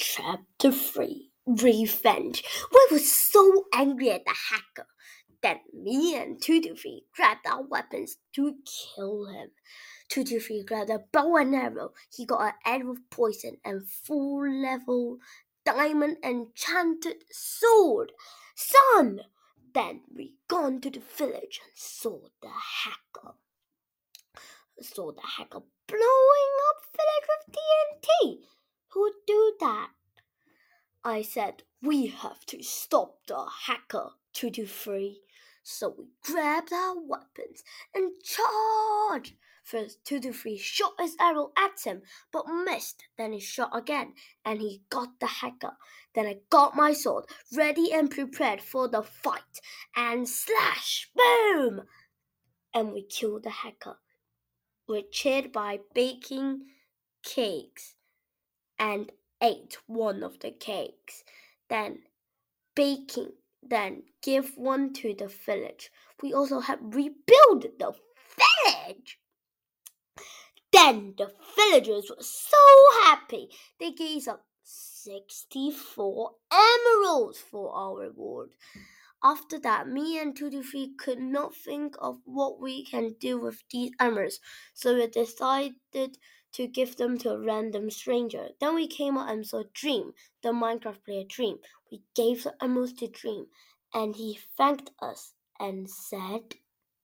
Chapter 3 Revenge. We were so angry at the hacker that me and Tutti grabbed our weapons to kill him. Tutti grabbed a bow and arrow. He got an arrow of poison and full level diamond enchanted sword. Son! Then we gone to the village and saw the hacker. Blowing up village with TNT. Who would do that? I said, we have to stop the hacker, 223. So we grabbed our weapons and charged. First, 223 shot his arrow at him, but missed. Then he shot again, and he got the hacker. Then I got my sword, ready and prepared for the fight. And slash, boom! And we killed the hacker. We cheered by baking cakes and ate one of the cakes, then give one to the village. We also had rebuilt the village. Then the villagers were so happy. They gave us 64 emeralds for our reward. After that, me and Tutti could not think of what we can do with these emeralds, so we decided to give them to a random stranger. Then we came out and saw Dream, the Minecraft player Dream. We gave the emeralds to Dream, and he thanked us and said,